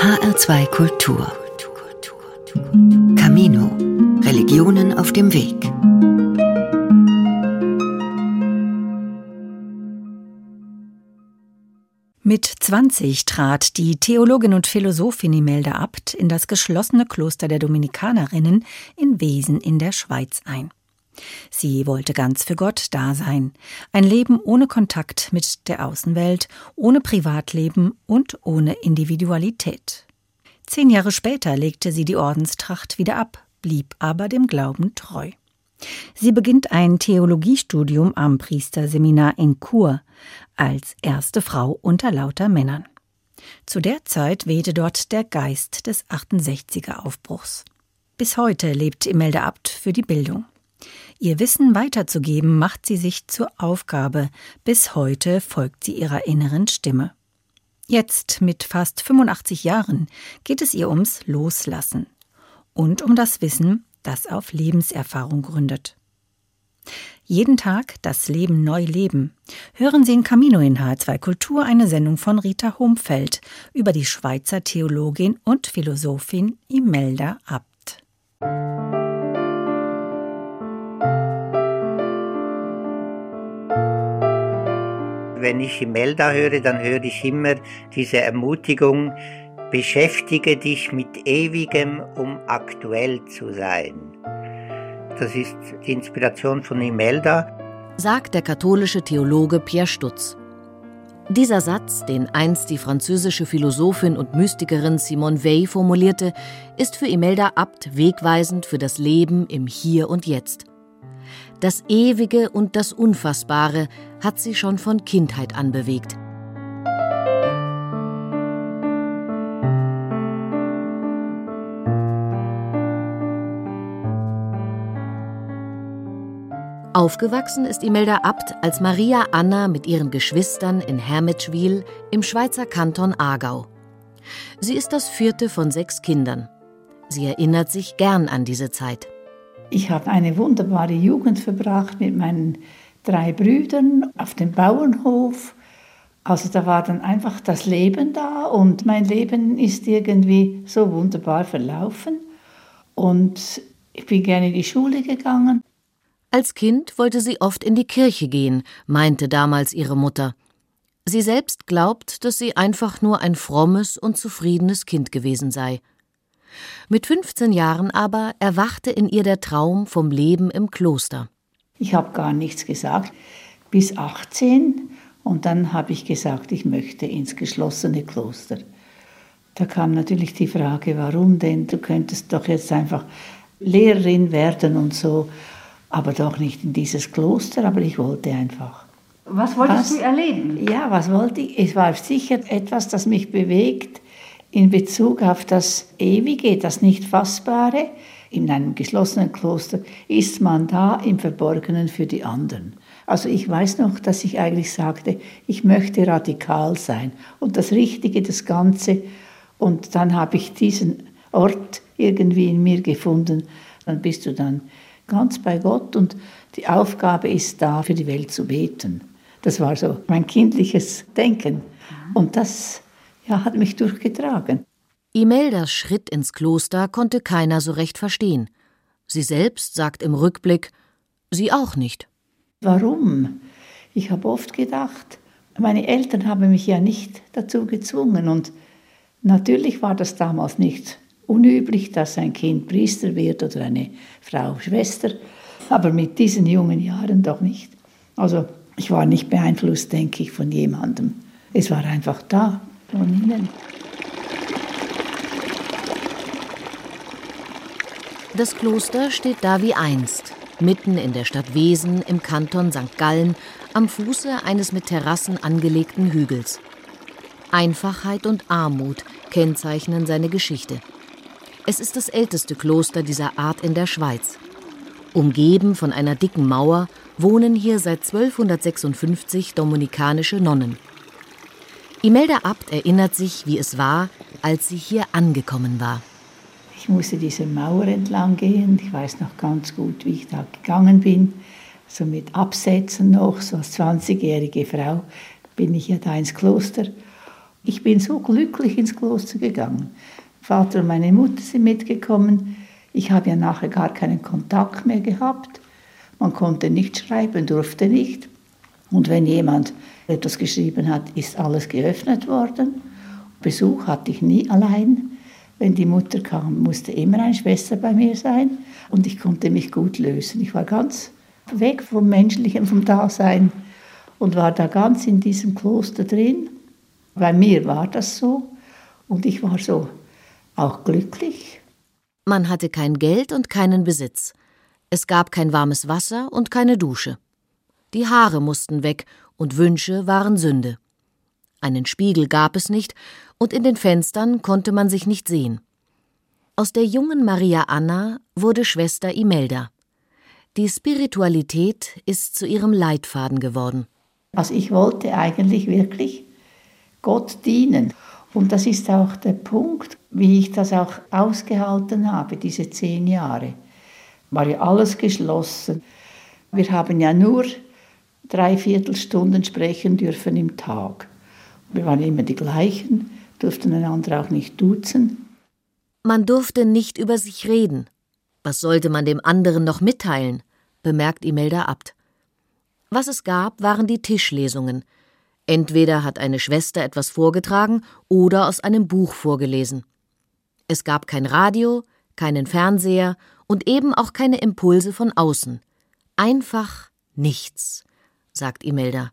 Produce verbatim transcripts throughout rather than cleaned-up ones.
H R zwei Kultur. Camino. Religionen auf dem Weg. Mit zwanzig trat die Theologin und Philosophin Imelda Abt in das geschlossene Kloster der Dominikanerinnen in Wesen in der Schweiz ein. Sie wollte ganz für Gott da sein. Ein Leben ohne Kontakt mit der Außenwelt, ohne Privatleben und ohne Individualität. Zehn Jahre später legte sie die Ordenstracht wieder ab, blieb aber dem Glauben treu. Sie beginnt ein Theologiestudium am Priesterseminar in Chur, als erste Frau unter lauter Männern. Zu der Zeit wehte dort der Geist des achtundsechziger Aufbruchs. Bis heute lebt Imelda Abt für die Bildung. Ihr Wissen weiterzugeben, macht sie sich zur Aufgabe. Bis heute folgt sie ihrer inneren Stimme. Jetzt, mit fast fünfundachtzig Jahren, geht es ihr ums Loslassen und um das Wissen, das auf Lebenserfahrung gründet. Jeden Tag das Leben neu leben. Hören Sie in Camino in H R zwei Kultur eine Sendung von Rita Homfeld über die Schweizer Theologin und Philosophin Imelda Abt. Wenn ich Imelda höre, dann höre ich immer diese Ermutigung, beschäftige dich mit Ewigem, um aktuell zu sein. Das ist die Inspiration von Imelda, sagt der katholische Theologe Pierre Stutz. Dieser Satz, den einst die französische Philosophin und Mystikerin Simone Weil formulierte, ist für Imelda Abt wegweisend für das Leben im Hier und Jetzt. Das Ewige und das Unfassbare hat sie schon von Kindheit an bewegt. Aufgewachsen ist Imelda Abt als Maria Anna mit ihren Geschwistern in Hermitschwil im Schweizer Kanton Aargau. Sie ist das vierte von sechs Kindern. Sie erinnert sich gern an diese Zeit. Ich habe eine wunderbare Jugend verbracht mit meinen drei Brüdern auf dem Bauernhof. Also da war dann einfach das Leben da und mein Leben ist irgendwie so wunderbar verlaufen. Und ich bin gerne in die Schule gegangen. Als Kind wollte sie oft in die Kirche gehen, meinte damals ihre Mutter. Sie selbst glaubt, dass sie einfach nur ein frommes und zufriedenes Kind gewesen sei. Mit fünfzehn Jahren aber erwachte in ihr der Traum vom Leben im Kloster. Ich habe gar nichts gesagt, bis achtzehn. Und dann habe ich gesagt, ich möchte ins geschlossene Kloster. Da kam natürlich die Frage, warum denn? Du könntest doch jetzt einfach Lehrerin werden und so, aber doch nicht in dieses Kloster, aber ich wollte einfach. Was wolltest was, du erleben? Ja, was wollte ich? Es war sicher etwas, das mich bewegt in Bezug auf das Ewige, das Nicht-Fassbare. In einem geschlossenen Kloster ist man da im Verborgenen für die anderen. Also ich weiß noch, dass ich eigentlich sagte, ich möchte radikal sein und das Richtige, das Ganze. Und dann habe ich diesen Ort irgendwie in mir gefunden. Dann bist du dann ganz bei Gott und die Aufgabe ist da, für die Welt zu beten. Das war so mein kindliches Denken. Und das ja, hat mich durchgetragen. Imeldas Schritt ins Kloster konnte keiner so recht verstehen. Sie selbst sagt im Rückblick, sie auch nicht. Warum? Ich habe oft gedacht, meine Eltern haben mich ja nicht dazu gezwungen. Und natürlich war das damals nicht unüblich, dass ein Kind Priester wird oder eine Frau Schwester. Aber mit diesen jungen Jahren doch nicht. Also ich war nicht beeinflusst, denke ich, von jemandem. Es war einfach da. Von ihnen. Das Kloster steht da wie einst, mitten in der Stadt Wesen im Kanton Sankt Gallen, am Fuße eines mit Terrassen angelegten Hügels. Einfachheit und Armut kennzeichnen seine Geschichte. Es ist das älteste Kloster dieser Art in der Schweiz. Umgeben von einer dicken Mauer wohnen hier seit zwölfhundertsechsundfünfzig dominikanische Nonnen. Imelda Abt erinnert sich, wie es war, als sie hier angekommen war. Ich musste diese Mauer entlang gehen. Ich weiß noch ganz gut, wie ich da gegangen bin. So mit Absätzen noch, so als zwanzigjährige Frau bin ich ja da ins Kloster. Ich bin so glücklich ins Kloster gegangen. Vater und meine Mutter sind mitgekommen. Ich habe ja nachher gar keinen Kontakt mehr gehabt. Man konnte nicht schreiben, durfte nicht. Und wenn jemand etwas geschrieben hat, ist alles geöffnet worden. Besuch hatte ich nie allein. Wenn die Mutter kam, musste immer eine Schwester bei mir sein. Und ich konnte mich gut lösen. Ich war ganz weg vom Menschlichen, vom Dasein und war da ganz in diesem Kloster drin. Bei mir war das so und ich war so auch glücklich. Man hatte kein Geld und keinen Besitz. Es gab kein warmes Wasser und keine Dusche. Die Haare mussten weg und Wünsche waren Sünde. Einen Spiegel gab es nicht und in den Fenstern konnte man sich nicht sehen. Aus der jungen Maria Anna wurde Schwester Imelda. Die Spiritualität ist zu ihrem Leitfaden geworden. Also ich wollte eigentlich wirklich Gott dienen. Und das ist auch der Punkt, wie ich das auch ausgehalten habe, diese zehn Jahre. War ja alles geschlossen. Wir haben ja nur drei Viertelstunden sprechen dürfen im Tag. Wir waren immer die gleichen, durften einander auch nicht duzen. Man durfte nicht über sich reden. Was sollte man dem anderen noch mitteilen, bemerkt Imelda Abt. Was es gab, waren die Tischlesungen. Entweder hat eine Schwester etwas vorgetragen oder aus einem Buch vorgelesen. Es gab kein Radio, keinen Fernseher und eben auch keine Impulse von außen. Einfach nichts, sagt Imelda.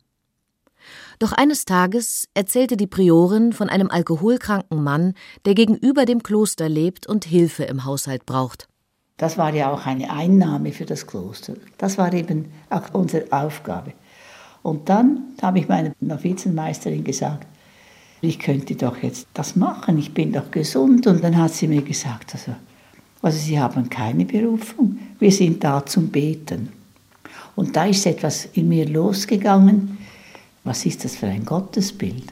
Doch eines Tages erzählte die Priorin von einem alkoholkranken Mann, der gegenüber dem Kloster lebt und Hilfe im Haushalt braucht. Das war ja auch eine Einnahme für das Kloster. Das war eben auch unsere Aufgabe. Und dann habe ich meiner Novizenmeisterin gesagt, ich könnte doch jetzt das machen, ich bin doch gesund. Und dann hat sie mir gesagt, also, also Sie haben keine Berufung, wir sind da zum Beten. Und da ist etwas in mir losgegangen. Was ist das für ein Gottesbild?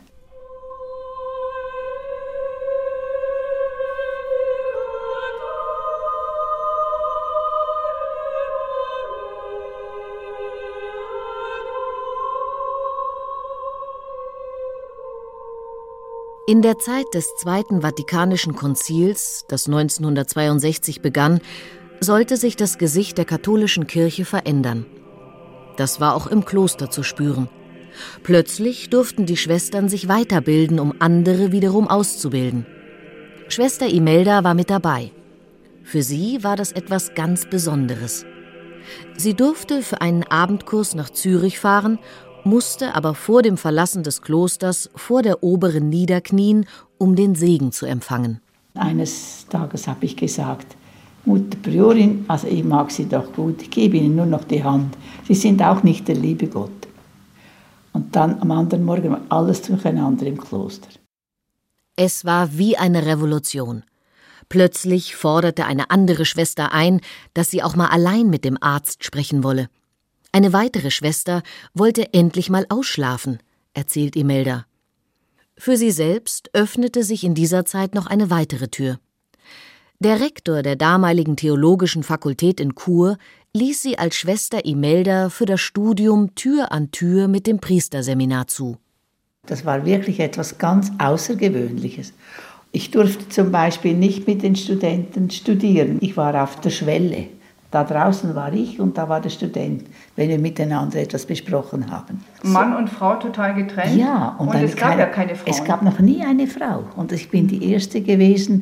In der Zeit des Zweiten Vatikanischen Konzils, das neunzehnhundertzweiundsechzig begann, sollte sich das Gesicht der katholischen Kirche verändern. Das war auch im Kloster zu spüren. Plötzlich durften die Schwestern sich weiterbilden, um andere wiederum auszubilden. Schwester Imelda war mit dabei. Für sie war das etwas ganz Besonderes. Sie durfte für einen Abendkurs nach Zürich fahren, musste aber vor dem Verlassen des Klosters vor der Oberen niederknien, um den Segen zu empfangen. Eines Tages habe ich gesagt, Mutter Priorin, also ich mag Sie doch gut, ich gebe Ihnen nur noch die Hand. Sie sind auch nicht der liebe Gott. Und dann am anderen Morgen war alles durcheinander im Kloster. Es war wie eine Revolution. Plötzlich forderte eine andere Schwester ein, dass sie auch mal allein mit dem Arzt sprechen wolle. Eine weitere Schwester wollte endlich mal ausschlafen, erzählt Imelda. Für sie selbst öffnete sich in dieser Zeit noch eine weitere Tür. Der Rektor der damaligen Theologischen Fakultät in Chur ließ sie als Schwester Imelda für das Studium Tür an Tür mit dem Priesterseminar zu. Das war wirklich etwas ganz Außergewöhnliches. Ich durfte zum Beispiel nicht mit den Studenten studieren. Ich war auf der Schwelle. Da draußen war ich und da war der Student, wenn wir miteinander etwas besprochen haben. Mann und Frau total getrennt? Ja. Und, und es gab keine, ja keine Frauen? Es gab noch nie eine Frau und ich bin die Erste gewesen.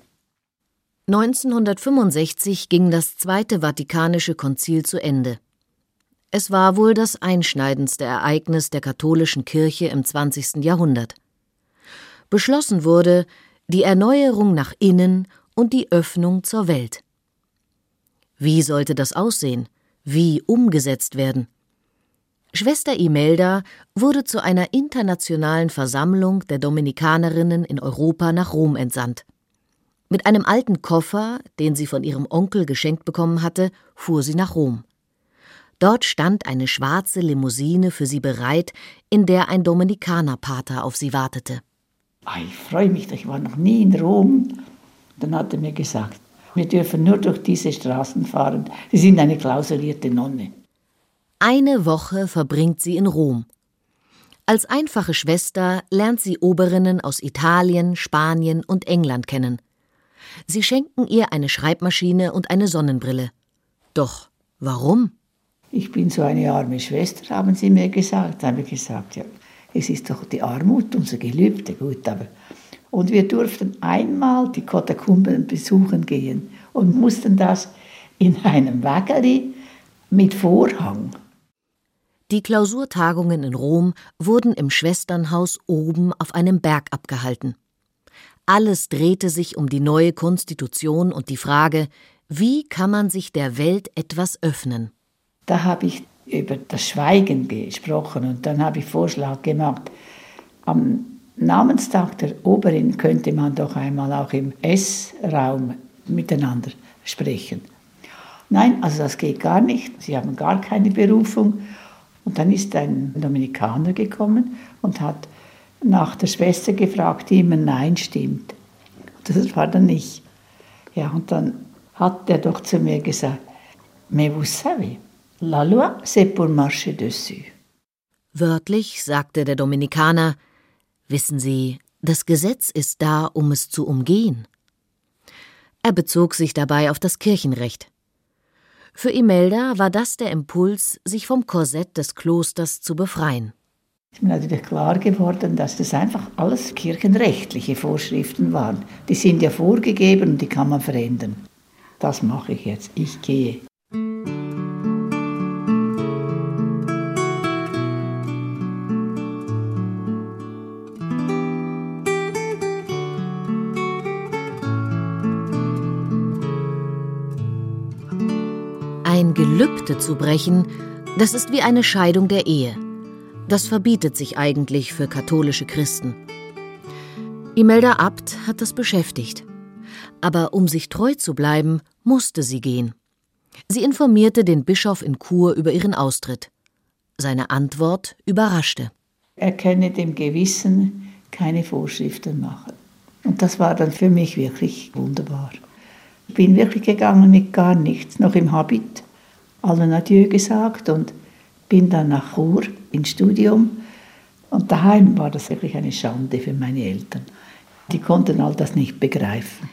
neunzehnhundertfünfundsechzig ging das Zweite Vatikanische Konzil zu Ende. Es war wohl das einschneidendste Ereignis der katholischen Kirche im zwanzigsten Jahrhundert. Beschlossen wurde die Erneuerung nach innen und die Öffnung zur Welt. Wie sollte das aussehen? Wie umgesetzt werden? Schwester Imelda wurde zu einer internationalen Versammlung der Dominikanerinnen in Europa nach Rom entsandt. Mit einem alten Koffer, den sie von ihrem Onkel geschenkt bekommen hatte, fuhr sie nach Rom. Dort stand eine schwarze Limousine für sie bereit, in der ein Dominikanerpater auf sie wartete. Ich freue mich, ich war noch nie in Rom. Dann hat er mir gesagt, wir dürfen nur durch diese Straßen fahren. Sie sind eine klausulierte Nonne. Eine Woche verbringt sie in Rom. Als einfache Schwester lernt sie Oberinnen aus Italien, Spanien und England kennen. Sie schenken ihr eine Schreibmaschine und eine Sonnenbrille. Doch warum? Ich bin so eine arme Schwester, haben sie mir gesagt. Da habe ich gesagt, ja, es ist doch die Armut, unser Gelübde, gut, aber... Und wir durften einmal die Katakomben besuchen gehen und mussten das in einem Wägeli mit Vorhang. Die Klausurtagungen in Rom wurden im Schwesternhaus oben auf einem Berg abgehalten. Alles drehte sich um die neue Konstitution und die Frage, wie kann man sich der Welt etwas öffnen? Da habe ich über das Schweigen gesprochen und dann habe ich Vorschlag gemacht, am Namenstag der Oberin könnte man doch einmal auch im Essraum miteinander sprechen. Nein, also das geht gar nicht, sie haben gar keine Berufung. Und dann ist ein Dominikaner gekommen und hat nach der Schwester gefragt, die immer Nein stimmt. Das war dann ich. Ja, und dann hat er doch zu mir gesagt, mais vous savez, la loi c'est pour marcher dessus. Wörtlich sagte der Dominikaner, wissen Sie, das Gesetz ist da, um es zu umgehen. Er bezog sich dabei auf das Kirchenrecht. Für Imelda war das der Impuls, sich vom Korsett des Klosters zu befreien. Es ist mir natürlich klar geworden, dass das einfach alles kirchenrechtliche Vorschriften waren. Die sind ja vorgegeben und die kann man verändern. Das mache ich jetzt. Ich gehe. Ein Gelübde zu brechen, das ist wie eine Scheidung der Ehe. Das verbietet sich eigentlich für katholische Christen. Imelda Abt hat das beschäftigt. Aber um sich treu zu bleiben, musste sie gehen. Sie informierte den Bischof in Chur über ihren Austritt. Seine Antwort überraschte. Er könne dem Gewissen keine Vorschriften machen. Und das war dann für mich wirklich wunderbar. Ich bin wirklich gegangen mit gar nichts, noch im Habit, allen Adieu gesagt und bin dann nach Chur ins Studium. Und daheim war das wirklich eine Schande für meine Eltern. Die konnten all das nicht begreifen.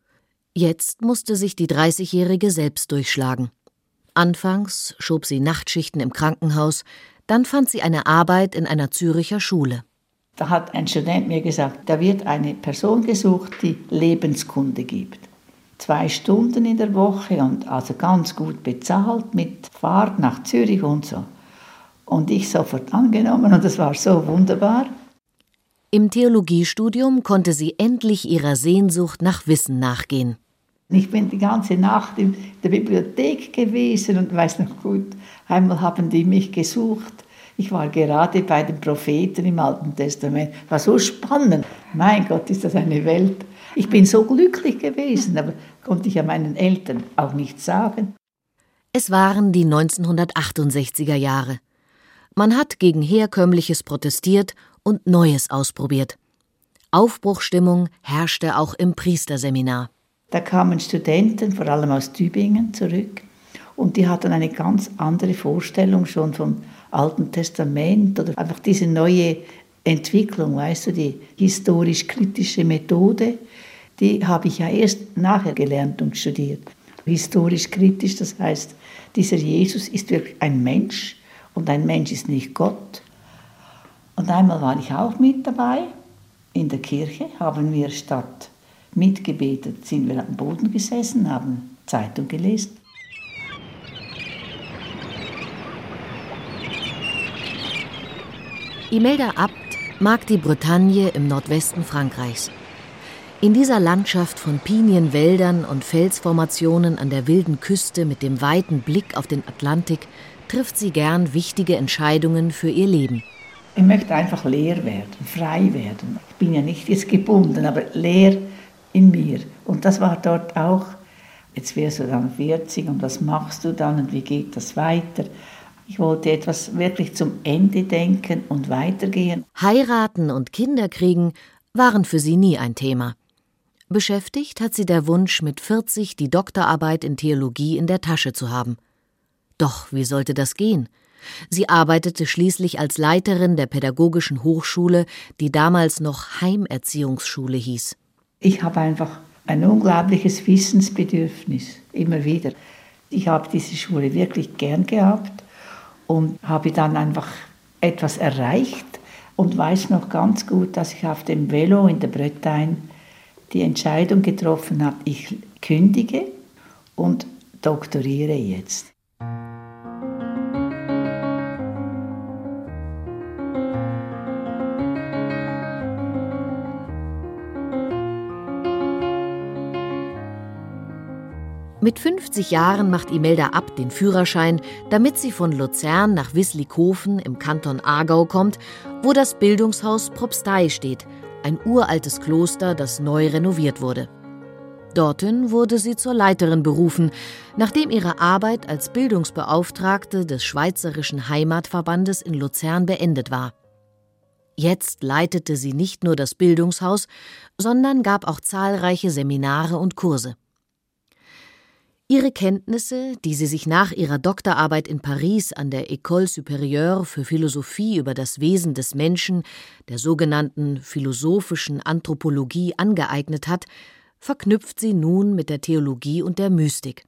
Jetzt musste sich die dreißigjährige selbst durchschlagen. Anfangs schob sie Nachtschichten im Krankenhaus, dann fand sie eine Arbeit in einer Züricher Schule. Da hat ein Student mir gesagt, da wird eine Person gesucht, die Lebenskunde gibt. Zwei Stunden in der Woche und also ganz gut bezahlt mit Fahrt nach Zürich und so. Und ich sofort angenommen und das war so wunderbar. Im Theologiestudium konnte sie endlich ihrer Sehnsucht nach Wissen nachgehen. Ich bin die ganze Nacht in der Bibliothek gewesen und weiß noch gut, einmal haben die mich gesucht. Ich war gerade bei den Propheten im Alten Testament. War so spannend. Mein Gott, ist das eine Welt. Ich bin so glücklich gewesen, aber konnte ich ja meinen Eltern auch nicht sagen. Es waren die neunzehnhundertachtundsechziger Jahre. Man hat gegen Herkömmliches protestiert und Neues ausprobiert. Aufbruchsstimmung herrschte auch im Priesterseminar. Da kamen Studenten, vor allem aus Tübingen, zurück. Und die hatten eine ganz andere Vorstellung schon vom Alten Testament oder einfach diese neue Entwicklung, weißt du, die historisch-kritische Methode, die habe ich ja erst nachher gelernt und studiert. Historisch-kritisch, das heißt, dieser Jesus ist wirklich ein Mensch und ein Mensch ist nicht Gott. Und einmal war ich auch mit dabei, in der Kirche haben wir statt mitgebetet, sind wir am Boden gesessen, haben Zeitung gelesen. Imelda Abt mag die Bretagne im Nordwesten Frankreichs. In dieser Landschaft von Pinienwäldern und Felsformationen an der wilden Küste mit dem weiten Blick auf den Atlantik trifft sie gern wichtige Entscheidungen für ihr Leben. Ich möchte einfach leer werden, frei werden. Ich bin ja nicht jetzt gebunden, aber leer in mir. Und das war dort auch. Jetzt wirst du dann vierzig und was machst du dann und wie geht das weiter? Ich wollte etwas wirklich zum Ende denken und weitergehen. Heiraten und Kinder kriegen waren für sie nie ein Thema. Beschäftigt hat sie der Wunsch, mit vierzig die Doktorarbeit in Theologie in der Tasche zu haben. Doch wie sollte das gehen? Sie arbeitete schließlich als Leiterin der Pädagogischen Hochschule, die damals noch Heimerziehungsschule hieß. Ich habe einfach ein unglaubliches Wissensbedürfnis, immer wieder. Ich habe diese Schule wirklich gern gehabt und habe dann einfach etwas erreicht und weiß noch ganz gut, dass ich auf dem Velo in der Bretagne die Entscheidung getroffen habe, ich kündige und doktoriere jetzt. Mit fünfzig Jahren macht Imelda Abt den Führerschein, damit sie von Luzern nach Wißlikofen im Kanton Aargau kommt, wo das Bildungshaus Propstei steht, ein uraltes Kloster, das neu renoviert wurde. Dorthin wurde sie zur Leiterin berufen, nachdem ihre Arbeit als Bildungsbeauftragte des Schweizerischen Heimatverbandes in Luzern beendet war. Jetzt leitete sie nicht nur das Bildungshaus, sondern gab auch zahlreiche Seminare und Kurse. Ihre Kenntnisse, die sie sich nach ihrer Doktorarbeit in Paris an der École Supérieure für Philosophie über das Wesen des Menschen, der sogenannten philosophischen Anthropologie, angeeignet hat, verknüpft sie nun mit der Theologie und der Mystik.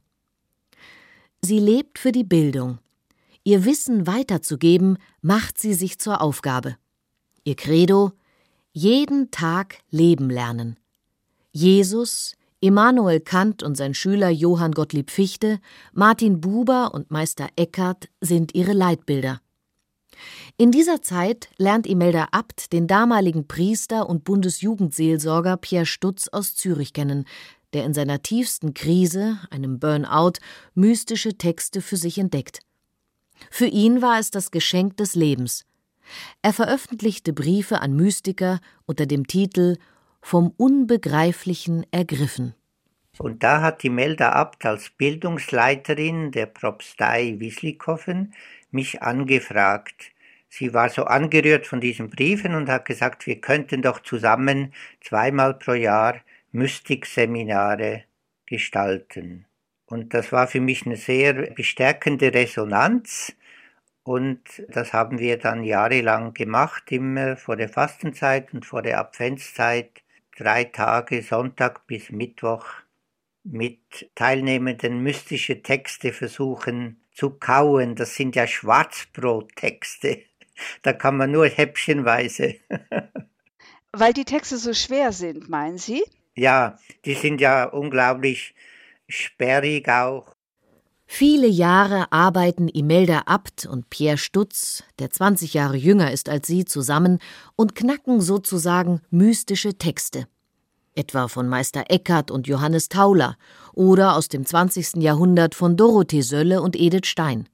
Sie lebt für die Bildung. Ihr Wissen weiterzugeben, macht sie sich zur Aufgabe. Ihr Credo: jeden Tag leben lernen. Jesus, Immanuel Kant und sein Schüler Johann Gottlieb Fichte, Martin Buber und Meister Eckhart sind ihre Leitbilder. In dieser Zeit lernt Imelda Abt den damaligen Priester und Bundesjugendseelsorger Pierre Stutz aus Zürich kennen, der in seiner tiefsten Krise, einem Burnout, mystische Texte für sich entdeckt. Für ihn war es das Geschenk des Lebens. Er veröffentlichte Briefe an Mystiker unter dem Titel »Vom Unbegreiflichen ergriffen«. Und da hat Imelda Abt als Bildungsleiterin der Propstei Wißlikofen mich angefragt. Sie war so angerührt von diesen Briefen und hat gesagt, wir könnten doch zusammen zweimal pro Jahr Mystikseminare gestalten. Und das war für mich eine sehr bestärkende Resonanz. Und das haben wir dann jahrelang gemacht, immer vor der Fastenzeit und vor der Adventszeit. Drei Tage, Sonntag bis Mittwoch, mit Teilnehmenden mystische Texte versuchen zu kauen. Das sind ja Schwarzbrottexte. Da kann man nur häppchenweise. Weil die Texte so schwer sind, meinen Sie? Ja, die sind ja unglaublich sperrig auch. Viele Jahre arbeiten Imelda Abt und Pierre Stutz, der zwanzig Jahre jünger ist als sie, zusammen und knacken sozusagen mystische Texte. Etwa von Meister Eckhart und Johannes Tauler oder aus dem zwanzigsten Jahrhundert von Dorothee Sölle und Edith Stein.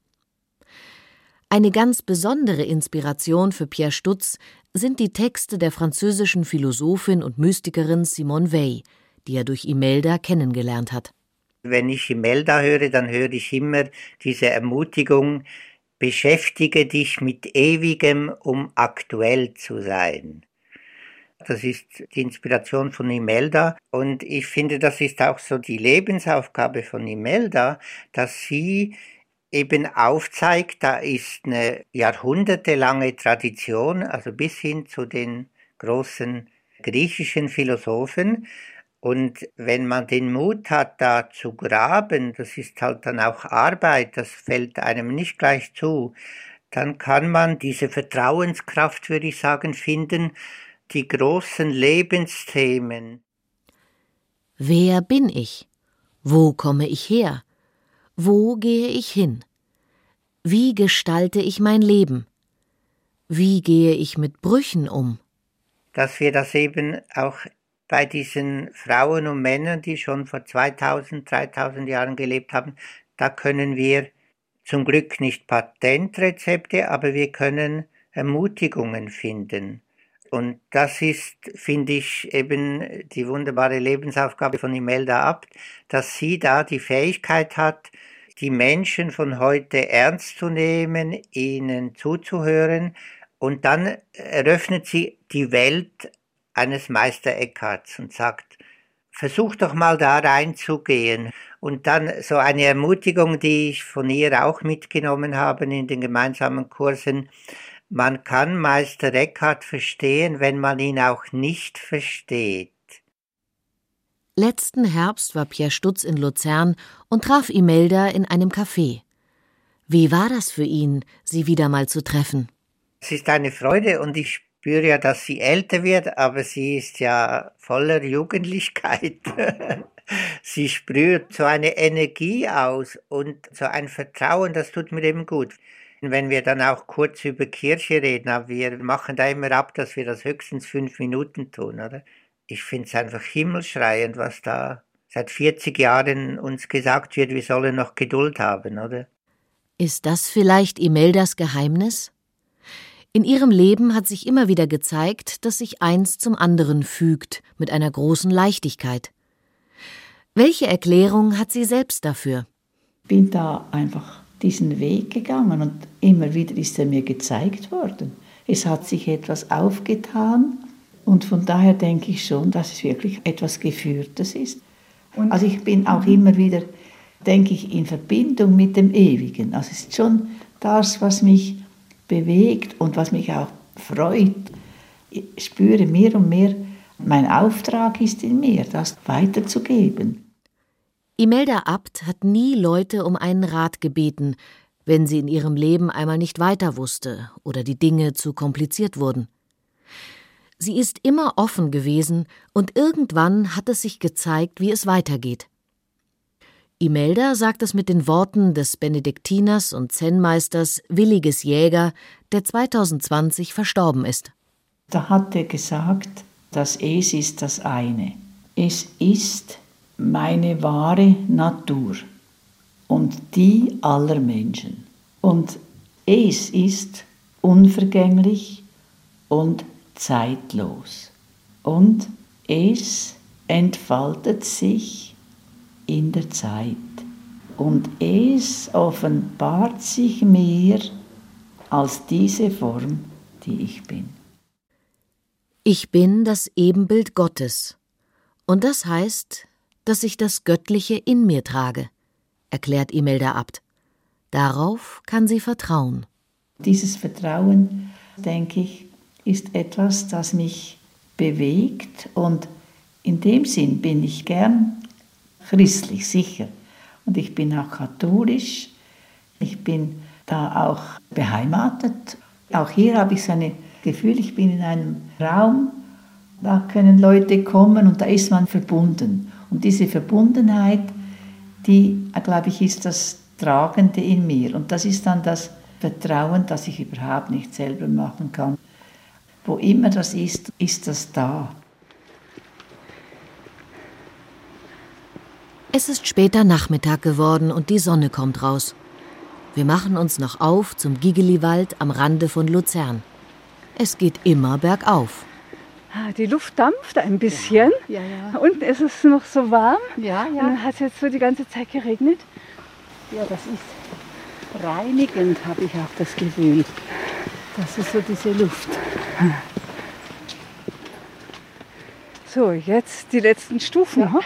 Eine ganz besondere Inspiration für Pierre Stutz sind die Texte der französischen Philosophin und Mystikerin Simone Weil, die er durch Imelda kennengelernt hat. Wenn ich Imelda höre, dann höre ich immer diese Ermutigung, beschäftige dich mit Ewigem, um aktuell zu sein. Das ist die Inspiration von Imelda und ich finde, das ist auch so die Lebensaufgabe von Imelda, dass sie eben aufzeigt, da ist eine jahrhundertelange Tradition, also bis hin zu den großen griechischen Philosophen. Und wenn man den Mut hat, da zu graben, das ist halt dann auch Arbeit, das fällt einem nicht gleich zu, dann kann man diese Vertrauenskraft, würde ich sagen, finden, die großen Lebensthemen. Wer bin ich? Wo komme ich her? Wo gehe ich hin? Wie gestalte ich mein Leben? Wie gehe ich mit Brüchen um? Dass wir das eben auch bei diesen Frauen und Männern, die schon vor zweitausend, dreitausend Jahren gelebt haben, da können wir zum Glück nicht Patentrezepte, aber wir können Ermutigungen finden. Und das ist, finde ich, eben die wunderbare Lebensaufgabe von Imelda Abt, dass sie da die Fähigkeit hat, die Menschen von heute ernst zu nehmen, ihnen zuzuhören und dann eröffnet sie die Welt eines Meister Eckharts und sagt, versuch doch mal da reinzugehen. Und dann so eine Ermutigung, die ich von ihr auch mitgenommen habe in den gemeinsamen Kursen: Man kann Meister Eckhart verstehen, wenn man ihn auch nicht versteht. Letzten Herbst war Pierre Stutz in Luzern und traf Imelda in einem Café. Wie war das für ihn, sie wieder mal zu treffen? Es ist eine Freude und ich spüre ja, dass sie älter wird, aber sie ist ja voller Jugendlichkeit. Sie sprüht so eine Energie aus und so ein Vertrauen, das tut mir eben gut. Wenn wir dann auch kurz über Kirche reden, aber wir machen da immer ab, dass wir das höchstens fünf Minuten tun, oder? Ich finde es einfach himmelschreiend, was da seit vierzig Jahren uns gesagt wird, wir sollen noch Geduld haben, oder? Ist das vielleicht Imeldas Geheimnis? In ihrem Leben hat sich immer wieder gezeigt, dass sich eins zum anderen fügt, mit einer großen Leichtigkeit. Welche Erklärung hat sie selbst dafür? Ich bin da einfach diesen Weg gegangen und immer wieder ist er mir gezeigt worden. Es hat sich etwas aufgetan und von daher denke ich schon, dass es wirklich etwas Geführtes ist. Und also ich bin auch immer wieder, denke ich, in Verbindung mit dem Ewigen. Also es ist schon das, was mich bewegt und was mich auch freut. Ich spüre mehr und mehr, mein Auftrag ist in mir, das weiterzugeben. Imelda Abt hat nie Leute um einen Rat gebeten, wenn sie in ihrem Leben einmal nicht weiter wusste oder die Dinge zu kompliziert wurden. Sie ist immer offen gewesen und irgendwann hat es sich gezeigt, wie es weitergeht. Imelda sagt es mit den Worten des Benediktiners und Zen-Meisters Williges Jäger, der zweitausendzwanzig verstorben ist. Da hat er gesagt, das Es ist das eine. Es ist meine wahre Natur und die aller Menschen. Und es ist unvergänglich und zeitlos. Und es entfaltet sich in der Zeit. Und es offenbart sich mir als diese Form, die ich bin. Ich bin das Ebenbild Gottes. Und das heißt, dass ich das Göttliche in mir trage, erklärt Imelda Abt. Darauf kann sie vertrauen. Dieses Vertrauen, denke ich, ist etwas, das mich bewegt. Und in dem Sinn bin ich gern christlich, sicher. Und ich bin auch katholisch. Ich bin da auch beheimatet. Auch hier habe ich so ein Gefühl, ich bin in einem Raum, da können Leute kommen und da ist man verbunden. Und diese Verbundenheit, die, glaube ich, ist das Tragende in mir. Und das ist dann das Vertrauen, das ich überhaupt nicht selber machen kann. Wo immer das ist, ist das da. Es ist später Nachmittag geworden und die Sonne kommt raus. Wir machen uns noch auf zum Gigeliwald am Rande von Luzern. Es geht immer bergauf. Die Luft dampft ein bisschen. Ja, ja. Unten ist es noch so warm. Ja, Und ja. dann hat es jetzt so die ganze Zeit geregnet. Ja, das ist reinigend, habe ich auch das Gefühl. Das ist so diese Luft. So, jetzt die letzten Stufen. Ja.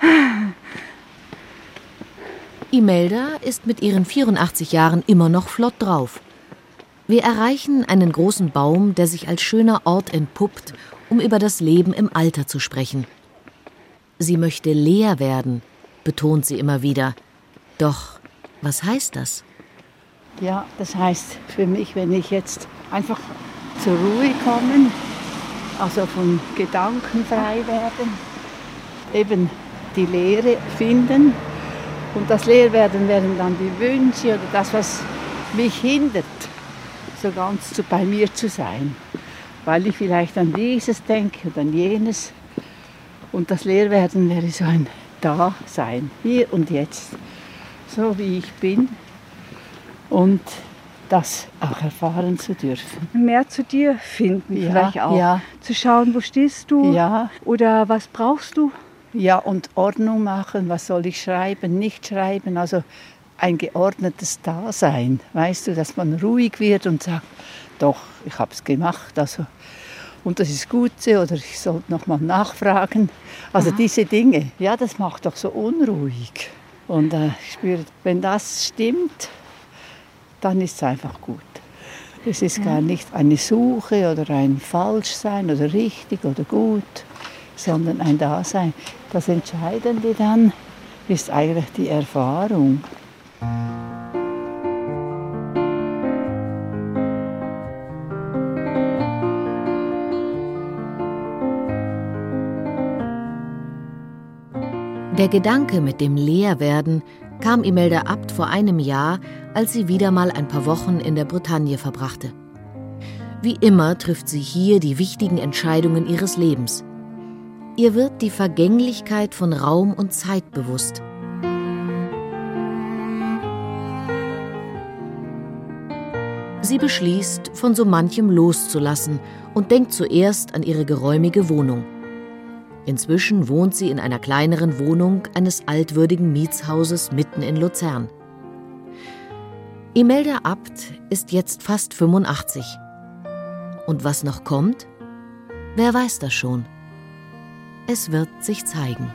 Imelda ist mit ihren vierundachtzig Jahren immer noch flott drauf. Wir erreichen einen großen Baum, der sich als schöner Ort entpuppt, um über das Leben im Alter zu sprechen. Sie möchte leer werden, betont sie immer wieder. Doch was heißt das? Ja, das heißt für mich, wenn ich jetzt einfach zur Ruhe komme, also von Gedanken frei werden, eben die Leere finden. Und das Leerwerden wären dann die Wünsche oder das, was mich hindert, so ganz zu, bei mir zu sein. Weil ich vielleicht an dieses denke und an jenes. Und das Leerwerden wäre so ein Dasein, hier und jetzt, so wie ich bin. Und das auch erfahren zu dürfen. Mehr zu dir finden Ja, vielleicht auch. ja. Zu schauen, wo stehst du? Ja. Oder was brauchst du? Ja, und Ordnung machen, was soll ich schreiben, nicht schreiben, also ein geordnetes Dasein, weißt du, dass man ruhig wird und sagt, doch, ich habe es gemacht, also und das ist gut so oder ich sollte noch mal nachfragen. Also Aha. diese Dinge, ja, das macht doch so unruhig. Und äh, ich spüre, wenn das stimmt, dann ist es einfach gut. Es ist gar nicht eine Suche oder ein Falschsein oder richtig oder gut, sondern ein Dasein. Das Entscheidende dann ist eigentlich die Erfahrung. Der Gedanke mit dem Leerwerden kam Imelda Abt vor einem Jahr, als sie wieder mal ein paar Wochen in der Bretagne verbrachte. Wie immer trifft sie hier die wichtigen Entscheidungen ihres Lebens. Ihr wird die Vergänglichkeit von Raum und Zeit bewusst. Sie beschließt, von so manchem loszulassen und denkt zuerst an ihre geräumige Wohnung. Inzwischen wohnt sie in einer kleineren Wohnung eines altwürdigen Mietshauses mitten in Luzern. Imelda Abt ist jetzt fast fünfundachtzig. Und was noch kommt? Wer weiß das schon? Es wird sich zeigen.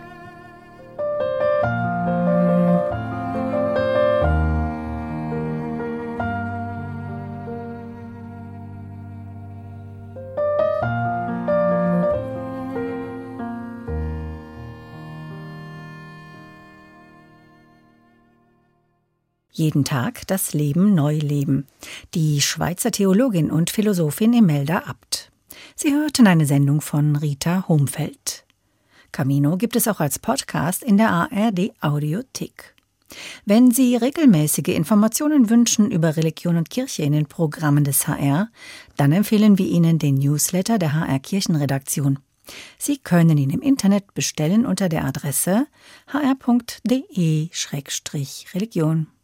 Jeden Tag das Leben neu leben. Die Schweizer Theologin und Philosophin Imelda Abt. Sie hörten eine Sendung von Rita Homfeld. Camino gibt es auch als Podcast in der A R D Audiothek. Wenn Sie regelmäßige Informationen wünschen über Religion und Kirche in den Programmen des H R, dann empfehlen wir Ihnen den Newsletter der H R Kirchenredaktion. Sie können ihn im Internet bestellen unter der Adresse h r punkt d e Schrägstrich Religion.